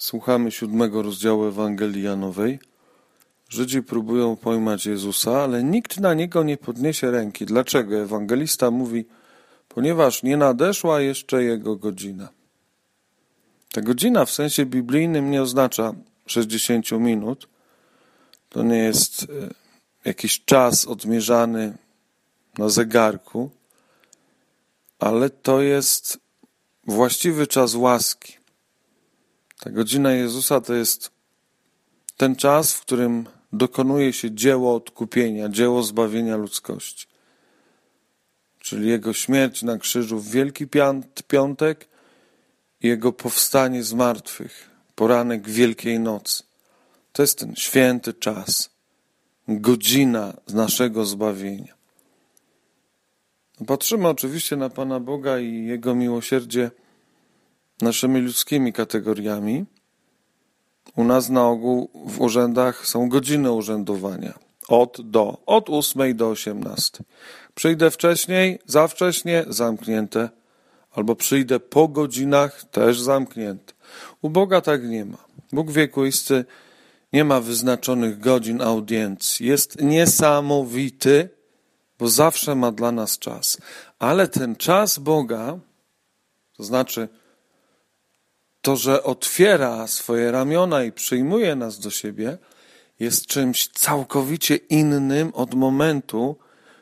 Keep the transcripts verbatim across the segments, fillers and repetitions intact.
Słuchamy siódmego rozdziału Ewangelii Janowej. Żydzi próbują pojmać Jezusa, ale nikt na Niego nie podniesie ręki. Dlaczego? Ewangelista mówi, ponieważ nie nadeszła jeszcze Jego godzina. Ta godzina w sensie biblijnym nie oznacza sześćdziesiąt minut. To nie jest jakiś czas odmierzany na zegarku, ale to jest właściwy czas łaski. Ta godzina Jezusa to jest ten czas, w którym dokonuje się dzieło odkupienia, dzieło zbawienia ludzkości. Czyli Jego śmierć na krzyżu w Wielki Piątek i Jego powstanie z martwych, poranek Wielkiej Nocy. To jest ten święty czas, godzina naszego zbawienia. Patrzymy oczywiście na Pana Boga i Jego miłosierdzie naszymi ludzkimi kategoriami. U nas na ogół w urzędach są godziny urzędowania. Od do, od ósmej do osiemnastej. Przyjdę wcześniej, za wcześnie, zamknięte. Albo przyjdę po godzinach, też zamknięte. U Boga tak nie ma. Bóg wiekuisty nie ma wyznaczonych godzin audiencji. Jest niesamowity, bo zawsze ma dla nas czas. Ale ten czas Boga, to znaczy to, że otwiera swoje ramiona i przyjmuje nas do siebie, jest czymś całkowicie innym od momentu,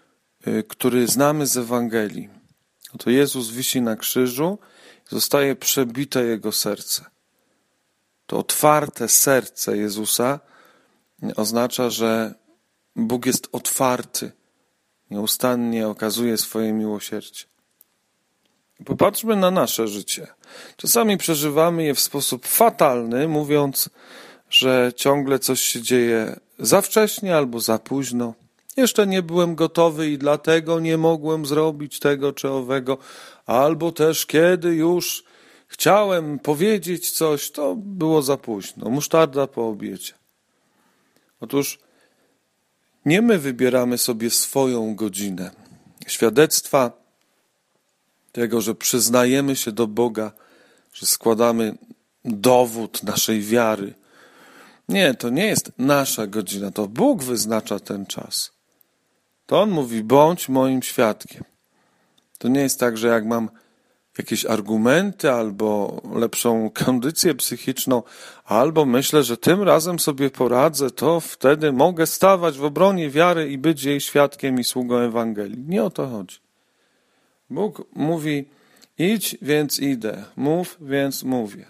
który znamy z Ewangelii. Oto Jezus wisi na krzyżu, zostaje przebite Jego serce. To otwarte serce Jezusa oznacza, że Bóg jest otwarty, nieustannie okazuje swoje miłosierdzie. Popatrzmy na nasze życie. Czasami przeżywamy je w sposób fatalny, mówiąc, że ciągle coś się dzieje za wcześnie albo za późno. Jeszcze nie byłem gotowy i dlatego nie mogłem zrobić tego czy owego, albo też kiedy już chciałem powiedzieć coś, to było za późno. Musztarda po obiedzie. Otóż nie my wybieramy sobie swoją godzinę. Świadectwa tego, że przyznajemy się do Boga, że składamy dowód naszej wiary. Nie, to nie jest nasza godzina, to Bóg wyznacza ten czas. To On mówi, bądź moim świadkiem. To nie jest tak, że jak mam jakieś argumenty albo lepszą kondycję psychiczną, albo myślę, że tym razem sobie poradzę, to wtedy mogę stawać w obronie wiary i być jej świadkiem i sługą Ewangelii. Nie o to chodzi. Bóg mówi, idź, więc idę, mów, więc mówię.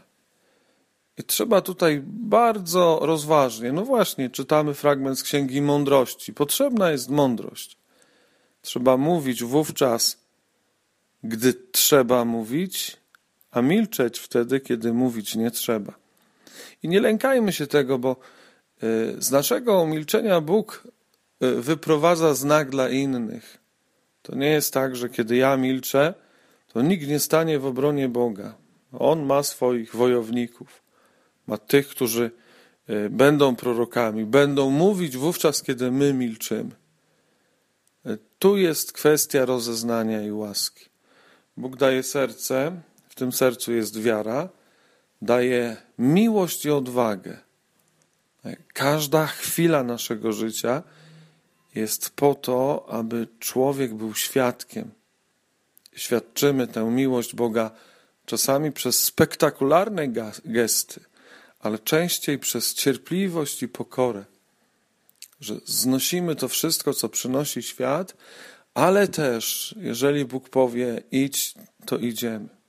I trzeba tutaj bardzo rozważnie, no właśnie, czytamy fragment z Księgi Mądrości. Potrzebna jest mądrość. Trzeba mówić wówczas, gdy trzeba mówić, a milczeć wtedy, kiedy mówić nie trzeba. I nie lękajmy się tego, bo z naszego milczenia Bóg wyprowadza znak dla innych. To nie jest tak, że kiedy ja milczę, to nikt nie stanie w obronie Boga. On ma swoich wojowników. Ma tych, którzy będą prorokami, będą mówić wówczas, kiedy my milczymy. Tu jest kwestia rozeznania i łaski. Bóg daje serce, w tym sercu jest wiara, daje miłość i odwagę. Każda chwila naszego życia jest po to, aby człowiek był świadkiem. Świadczymy tę miłość Boga czasami przez spektakularne gesty, ale częściej przez cierpliwość i pokorę. Że znosimy to wszystko, co przynosi świat, ale też, jeżeli Bóg powie, idź, to idziemy.